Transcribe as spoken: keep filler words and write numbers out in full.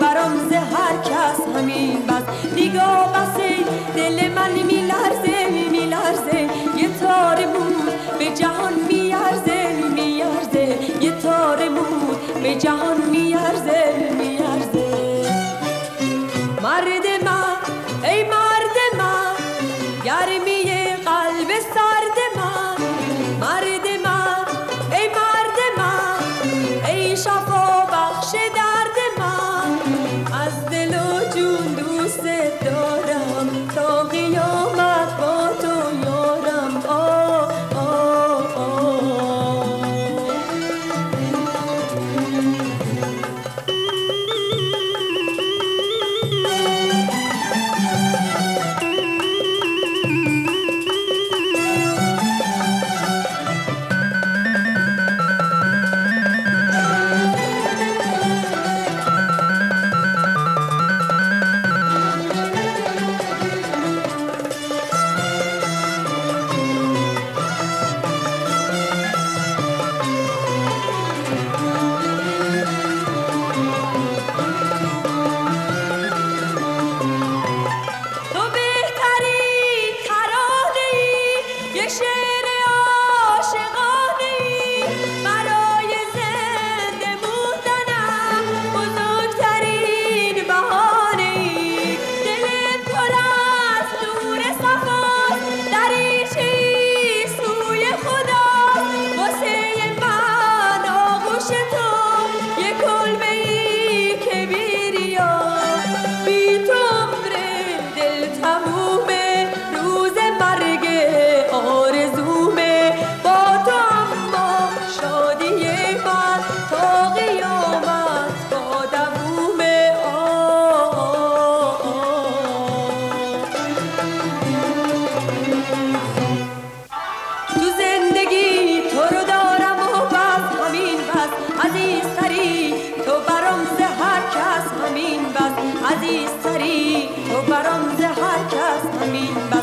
برام ز هر کس همین بس. نگاه بسه دل من میلرزه میلرزه، یه تار مور به جهان میارزه میارزه، یه تار مور به جهان میارزه میارزه. مرد من ای مرد من، گرمی قلب سرد من. مرد من ای مرد من، ای شفا بخش درد من. از دل و جون دوست دارم، تا قیامت با تو یارم. آه آه آه. شعر عاشقانه‌ای برای زنده موندنم، بزرگترین بهانه‌ای. دل پر از نور صفاست، دریچه‌ای سوی خدا. واسه من آغوش تو یک کلبه‌ای که بی‌ریا. بی تو عمر دل تمومه، روز مرگ آرزومه. با تو اما شادی من تا قیامت با دوومه. آه آه آه. تو زندگی تو رو دارم و بس همین بس. عزیزتری تو برام ز هر کس همین بس. عزیزتری تو برام ز هر کس همین بس.